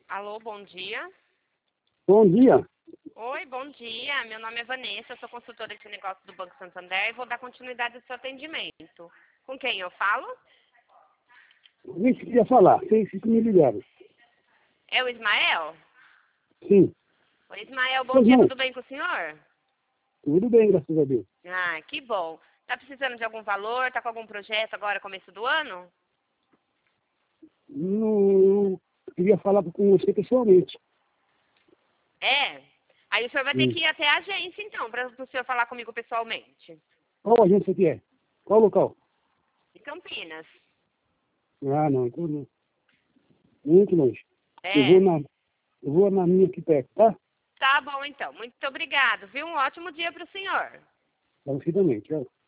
Alô, bom dia. Bom dia. Oi, bom dia. Meu nome é Vanessa, eu sou consultora de negócios do Banco Santander e vou dar continuidade ao seu atendimento. Com quem eu falo? Nem se queria falar, vocês que me ligaram. É o Ismael? Sim. Oi, Ismael, bom Pois dia, não, tudo bem com o senhor? tudo bem, graças a Deus. Ah, que bom. Tá precisando de algum valor? Tá com algum projeto agora, começo do ano? Não queria falar com você pessoalmente. É. Aí o senhor vai ter Sim. que ir até a agência, então, para o senhor falar comigo pessoalmente. Qual agência que é? Qual local? Em Campinas. Ah, não, então não. Muito longe. Eu vou É. na, eu vou na minha aqui perto, tá? Tá bom, então. Muito obrigado, viu? Um ótimo dia para o senhor. Para você também, tchau.